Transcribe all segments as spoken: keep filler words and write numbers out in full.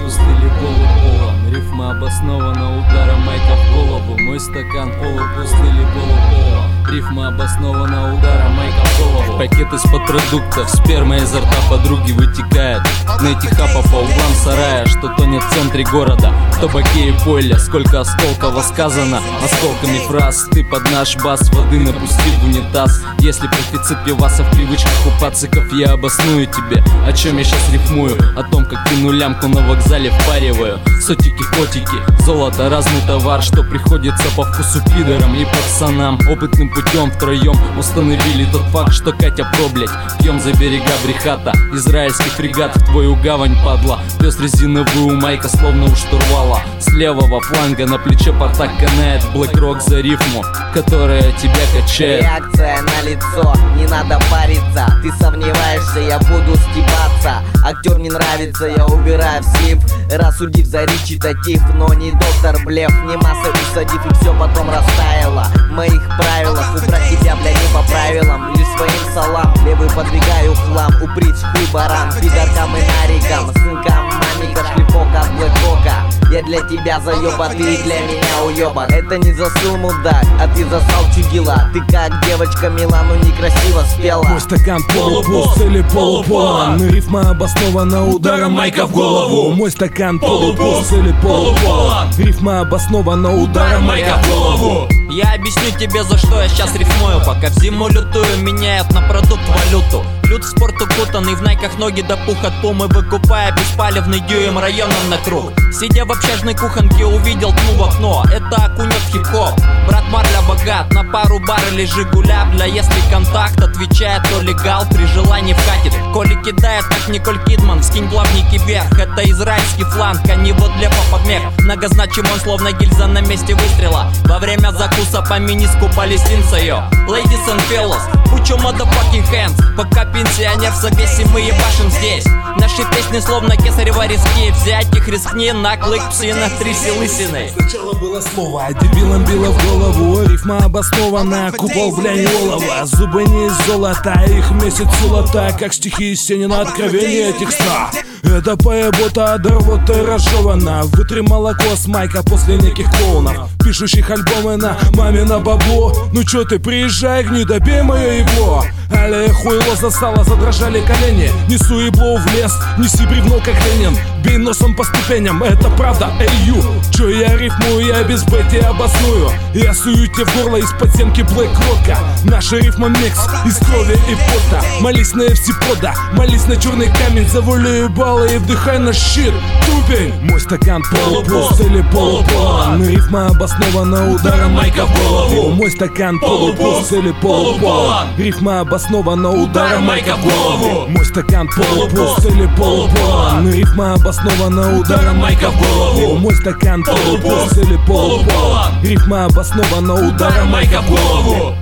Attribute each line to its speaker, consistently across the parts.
Speaker 1: полупуст или полуполон. Рифма обоснована ударом майка в голову. Мой стакан полупуст или полуполон. Рифма обоснована ударом майка в голову. Пакет из-под продуктов, сперма изо рта подруги вытекает. Найти хапа по углам сарая, что тонет в центре города. В табаке и поле, сколько осколков сказано осколками фраз. Ты под наш бас воды напусти в унитаз. Если профицит пиваса в привычках у пациков, я обосную тебе, о чем я сейчас рифмую. О том, как ты лямку на вокзале впариваю. Сотики, котики, золото, разный товар, что приходится по вкусу пидорам и пацанам. Опытным путем втроем установили тот факт, что Катя про, блять, пьем за берега Брехата. Израильский фрегат в твою гавань, падла. Пес резиновый у майка, словно у штурвала. С левого фланга на плече портак канает. Блэк-рок за рифму, которая тебя качает.
Speaker 2: Реакция на лицо, не надо париться. Ты сомневаешься, я буду стебаться. Актер не нравится, я убираю в слив. Рассудив за речитатив, но не доктор блеф. Не масса усадив, и все потом растаяло. В моих правилах убрать тебя, бля, не по правилам. Лишь своим салам, левый подвигаю хлам. Уприть хуй баран, пидоркам и нарикам. Сынкам, мамика, шлепок от блэк-рока. Я для тебя заеба, ты для меня уеба. Это не засыл, мудак, а ты засал чудила. Ты как девочка мила, но некрасиво спела.
Speaker 3: Мой стакан полупуст или полуполон. Рифма обоснована ударом майка в голову. Мой стакан полупуст или полуполон. Рифма обоснована ударом майка в голову.
Speaker 4: Я объясню тебе, за что я сейчас рифмую. Пока в зиму лютую меняют на продукт валюту. Люд в спорт укутанный, в найках ноги до пух от пумы, выкупая беспалевный дюйм районом на круг. Сидя в общажной кухонке, увидел тьму в окно. Это окунет в хип-хоп. Брат Марля богат, на пару баррелей Жигуля. Бля, если контакт отвечает, то легал, при желании вкатит. Коли кидает, как Николь Кидман, скинь плавники вверх. Это израильский фланг, а не вот лепа подмех. Многозначим он, словно гильза на месте выстрела. Во время закуса по миниску палестинца, йо. Ladies and fellas, put your motherfucking hands. Пока пенсионер в совесе, мы ебашим здесь. Наши песни словно кесарева риски. Взять их рискни, наклык псина, тряси лысиной.
Speaker 3: Сначала было слово, а дебилам било в голову. Рифма обоснована, купол, бля, не олова. Зубы не из золота, их месяц золота. Как стихи из Сенина, откровение текста. Это поебота, да рвота разжевана. Вытри молоко с майка после неких клоунов, пишущих альбомы на мамино бабло. Ну чё ты, приезжай, гнида, бей мое ебло. Аля хуйло засало, задрожали колени. Несу ебло в лес, неси бревно как Ленин. Бей носом по ступеням, это правда, эй ю. Чё я рифмую, я без бэти обосную. Я сую тебе в горло из-под стенки блэк-рока. Наша рифма микс из крови и пота. Молись на эф си прода, молись на черный камень. Завули ебало и вдыхай на щит, тупень. Мой стакан полупуст или полуполон. Рифма обоснована ударом майка в голову. Мой стакан полупуст или полуполон. Рифма обоснована ударом майка в голову. Мой стакан полупуст или полуполон. Рифма обоснована ударом майка в голову. Мой стакан полупуст или полуполон. Рифма обоснована ударом майка в голову.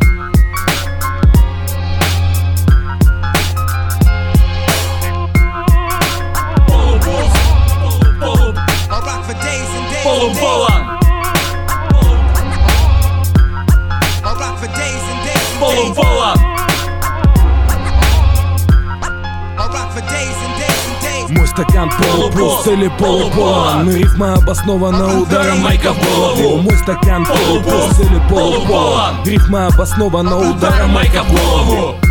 Speaker 4: Полуполон. Полуполон.
Speaker 3: Мой стакан полупуст или полуполон. Рифма обоснована ударом майка в голову. Мой стакан полупуст или полуполон. Рифма обоснована ударом майка в голову.